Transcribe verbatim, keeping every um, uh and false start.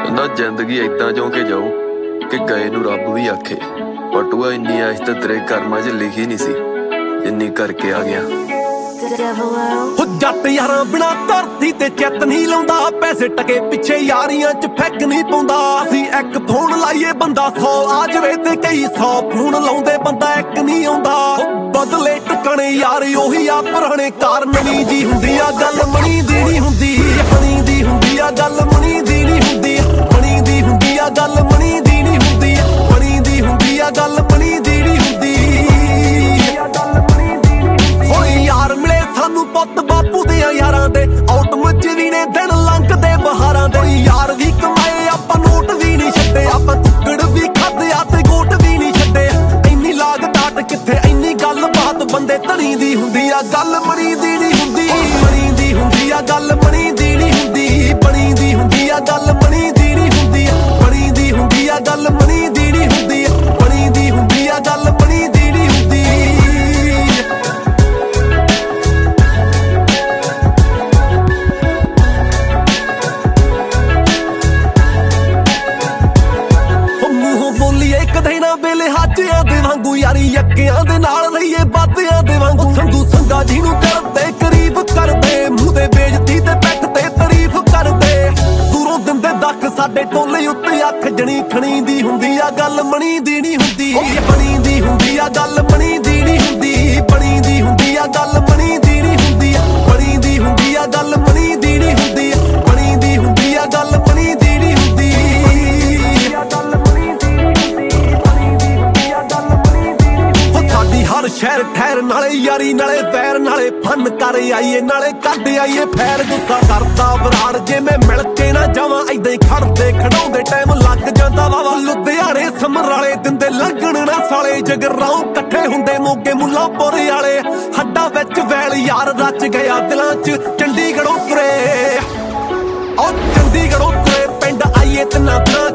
ਕਹਿੰਦਾ ਜ਼ਿੰਦਗੀ ਏਦਾਂ ਜਿਉਂ ਕੇ ਜਾਊ ਕਿ ਗਏ ਨੂੰ ਰੱਬ ਵੀ ਆਖੇ। ਪਟੂਆ ਇੰਨੀ ਐਸ਼ ਤਾਂ ਤੇਰੇ ਕਰਮਾਂ 'ਚ ਲਿਖੀ ਨਹੀਂ ਸੀ ਜਿੰਨੀ ਕਰਕੇ ਆ ਗਿਆ। ਹੋ ਜੱਟ ਯਾਰਾਂ ਬਿਨਾ ਧਰਤੀ ਤੇ ਚਿੱਤ ਨਹੀਂ ਲਾਉਂਦਾ, ਪੈਸੇ ਟਕੇ ਪਿੱਛੇ ਯਾਰੀਆਂ 'ਚ ਫੈਕ ਨਹੀਂ ਪਾਉਂਦਾ। ਅਸੀਂ ਇੱਕ ਫੋਨ ਲਾਈਏ ਬੰਦਾ ਸੌ ਆ ਜਾਵੇ ਤੇ ਕਈ ਸੌ ਫੋਨ ਲਾਉਂਦੇ ਬੰਦਾ ਇੱਕ ਨਹੀਂ ਆਉਂਦਾ। ਬਦਲੇ ਟਿਕਣੇ ਯਾਰ ਉਹੀ ਆ ਪੁਰਾਣੇ ਕਾਰਨ ਨਹੀਂ ਜੀ ਹੁੰਦੀ ਆ ਗੱਲ ਮਣੀ ਦੀ ਨਹੀਂ ਹੁੰਦੀ। ਮਣੀ ਦੀ ਹੁੰਦੀ ਆ ਗੱਲ ਮਣੀ ਦੀ ਨਹੀਂ ਹੁੰਦੀ। ਮਣੀ ਦੀ ਹੁੰਦੀ ਆ ਗੱਲ ਮਣੀ ਦੀ ਨਹੀਂ ਹੁੰਦੀ। ਮਣੀ ਦੀ ਹੁੰਦੀ ਆ ਗੱਲ ਮਣੀ ਦੀ ਨਹੀਂ ਹੁੰਦੀ। ਯਾਰ ਮਿਲੇ ਸਾਨੂੰ ਪੁੱਤ ਬਾਪੂ ਦੇ ਯਾਰਾਂ ਦੇ ਆਟਮ ਚ ਵੀ ਨੇ ਦਿਨ ਲੰਘਦੇ ਬਹਾਰਾਂ ਦੇ। ਯਾਰ ਵੀ ਕਮਾਏ ਆਪਾਂ ਨੋਟ ਵੀ ਨਹੀਂ ਛੱਡੇ, ਆਪਾਂ ਕੁੱਕੜ ਵੀ ਖਾਦੇ ਆ ਤੇ ਗੋਟ ਵੀ ਨਹੀਂ ਛੱਡੇ। ਇੰਨੀ ਲਾਗ ਡਾਟ ਕਿੱਥੇ ਇੰਨੀ ਗੱਲ ਬਾਤ ਬੰਦੇ ਧਣੀ ਦੀ ਹੁੰਦੀ ਆ ਗੱਲ ਮਣੀ ਦੀ ਨਹੀਂ ਹੁੰਦੀ। ਮਣੀ ਦੀ ਹੁੰਦੀ ਆ ਗੱਲ ਮਣੀ ਦੀ ਨਹੀਂ ਹੁੰਦੀ। ਬਣੀ ਦੀ ਹੁੰਦੀ ਆ ਗੱਲ ਮਣੀ ਦੀ ਨਹੀਂ ਹੁੰਦੀ। ਬਣੀ ਦੀ ਹੁੰਦੀ ਆ ਗੱਲ ਮਣੀ ਦੀ ਨਹੀਂ ਹੁੰਦੀ। ਬਣੀ ਦੀ ਹੁੰਦੀ ਆ ਗੱਲ ਮਣੀ ਦੀ ਨਹੀਂ ਹੁੰਦੀ। ਕਦੇ ਨਾ ਵੇਲੇ ਹਾਜਿਆਂ ਦੇ ਵਾਂਗੂ ਯਾਰੀ ਯੱਕਿਆਂ ਦੇ ਨਾਲ ਰਹੀਏ ਬਾਦਿਆਂ ਦੇ ਵਾਂਗੂ। ਸੰਧੂ ਸੰਗਾ ਜੀ ਨੂੰ ਕਰਦੇ ਕਰੀਬ ਕਰਦੇ, ਮੂੰਹ ਦੇ ਬੇਇੱਜ਼ਤੀ ਤੇ ਪਿੱਠ ਤੇ ਤਾਰੀਫ ਕਰਦੇ। ਦੂਰੋਂ ਦਿੰਦੇ ਦੱਖ ਸਾਡੇ ਟੋਲੇ ਉੱਤੇ ਅੱਖ ਜਣੀ ਖਣੀ ਦੀ ਹੁੰਦੀ ਆ ਗੱਲ ਮਣੀ ਦੀ ਨਹੀਂ ਹੁੰਦੀ। ਬਣੀ ਦੀ ਹੁੰਦੀ ਆ ਗੱਲ ਮਣੀ ਦੀ ਨਹੀਂ ਹੁੰਦੀ। ਬਣੀ ਦੀ ਹੁੰਦੀ ਆ ਗੱਲ ਮਣੀ ਦੀ ਨਹੀਂ ਹੁੰਦੀ। ਬਣੀ ਦੀ ਹੁੰਦੀ ਆ ਗੱਲ ਮਣੀ ਦੀ ਨਹੀਂ ਹੁੰਦੀ। ਬਣੀ ਦੀ ਹੁੰਦੀ ਆ ਗੱਲ ਮਣੀ ਦੀ ਨਹੀਂ ਹੁੰਦੀ। ਹਰ ਸ਼ਹਿਰ ਠਹਿਰ ਨਾਲੇ ਯਾਰੀ ਨਾਲੇ ਪੈਰ ਨਾਲੇ ਫਨ ਕਰ ਆਈਏ ਨਾਲੇ ਕੱਢ ਆਈਏ ਫੈਰ। ਗੁੱਸਾ ਕਰਦਾ ਬਰਾੜ ਜਿਵੇਂ ਮਿਲ ਕੇ ਨਾ ਜਾਵਾਂ ਏਦਾਂ ਹੀ ਖੜਦੇ ਖੜਾਉਂਦੇ ਟਾਈਮ ਲੱਗ ਜਾਂਦਾ ਵਾਵਾ। ਲੁਧਿਆਣੇ ਸਮਰਾਲੇ ਦਿੰਦੇ ਲੰਘਣ ਨਾ ਸਾਲੇ, ਜਗਰਾਉਂ ਇਕੱਠੇ ਹੁੰਦੇ ਮੋਗੇ ਮੁੱਲਾਂਪੁਰ ਵਾਲੇ। ਹੱਡਾਂ ਵਿੱਚ ਵੈਲ ਯਾਰ ਰਚ ਗਿਆ ਦਿਲਾਂ 'ਚ ਚੰਡੀਗੜ੍ਹੋਂ ਤੁਰੇ। ਉਹ ਚੰਡੀਗੜ੍ਹੋਂ ਤੁਰੇ ਪਿੰਡ ਆਈਏ ਤਿੰਨਾਂ ਦਿਨਾਂ